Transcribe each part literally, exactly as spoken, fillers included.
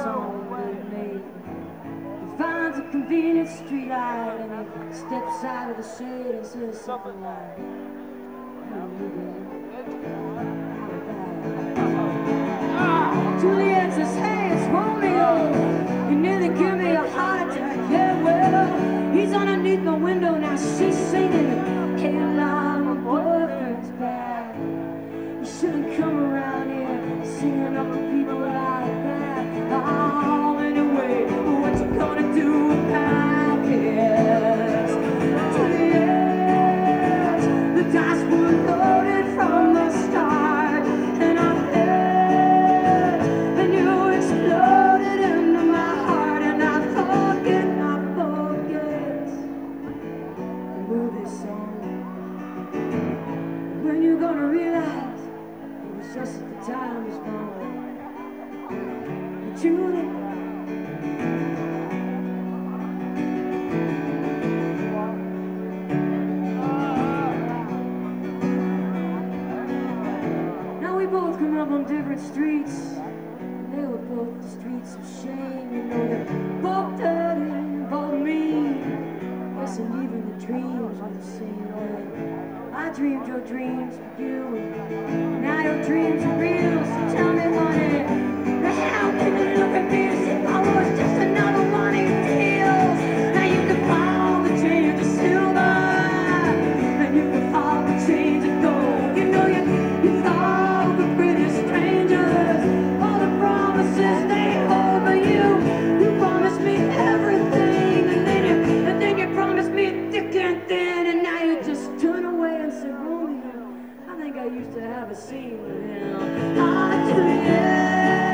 song that he made. He finds a convenient street light and he steps out of the shade and says something like, "How you doing? Juliet says, "Hey, it's Romeo. You nearly give me a heart attack." Yeah, well, he's underneath my window now. She's singing, "Hey, love, my boyfriend's back. You shouldn't come around here singing up to people like that." Oh, anyway, what you gonna do about this? Juliet, the dice were loaded from the start, and I bet, and you exploded into my heart, and I forget, I forget the movie song. When you gonna realize it was just that the time was wrong? Julie, now we both come up on different streets. They were both the streets of shame. You know, they're both dirty, both mean. Yes, and even the dreams were the same way. I dreamed your dreams for you, and now your dreams are real. So tell me, honey, how can you look at me as if I was just another one of your deals? Now you can follow the chains of silver, and you can follow the chains of gold. You know you, you thought the prettiest strangers, all the promises they hold, but you, you promised me everything, and then you, and then you promised me thick and thin, and now you just turn away and say, "Romeo, I think I used to have a scene with him." Ah, Juliet.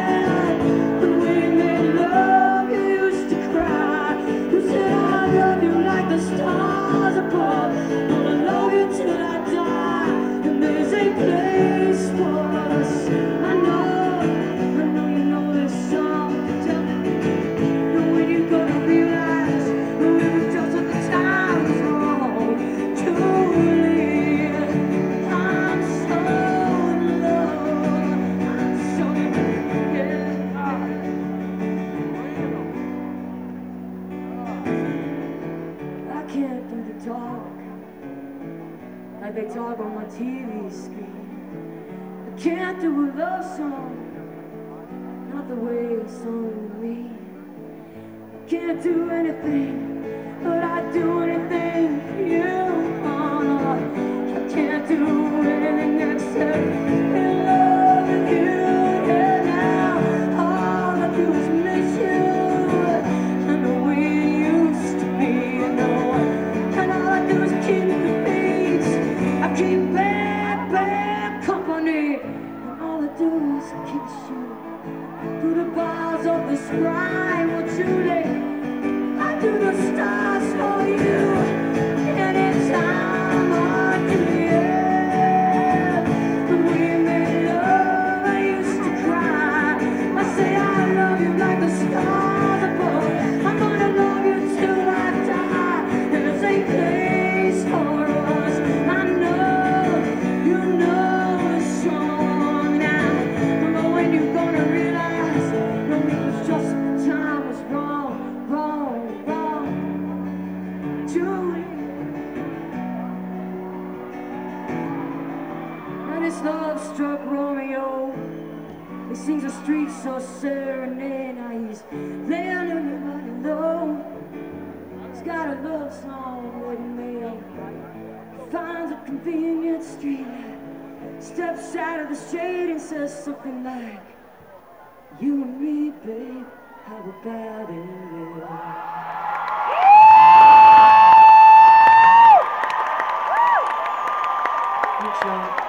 Stars above, gonna love you till I die, and there's a place for us. I know, I know you know this song. Tell me, when you gonna realize we were just at the time was wrong? Julie, I'm so in love, I'm so in love, yeah. I can't do the talk like they talk on my T V screen. I can't do a love song, not the way it's sung to me. I can't do anything, but I'd do anything for you. Oh, no, I can't do anything except in love with you. Yeah, now all I do is miss you, and the way it used to be, you know. And all I do is keep the peace. I keep bad, bad company, and all I do is kiss you through the bars of the sky. Well, Julie, I do the stars for you anytime. Oh, Juliet, when we made love, I used to cry. I say I love you like the stars above. I'm gonna love you till I die. There's a place for us. I know you know the song now, but when you gonna realize no, it was just the time was wrong, wrong, wrong. Julie, and his love struck Romeo. He sings a street so serenade. Now he's laying everybody low. He's got a love song that he made. Finds a convenient street light, steps out of the shade and says something like, "You and me, babe, how about it?" Good job.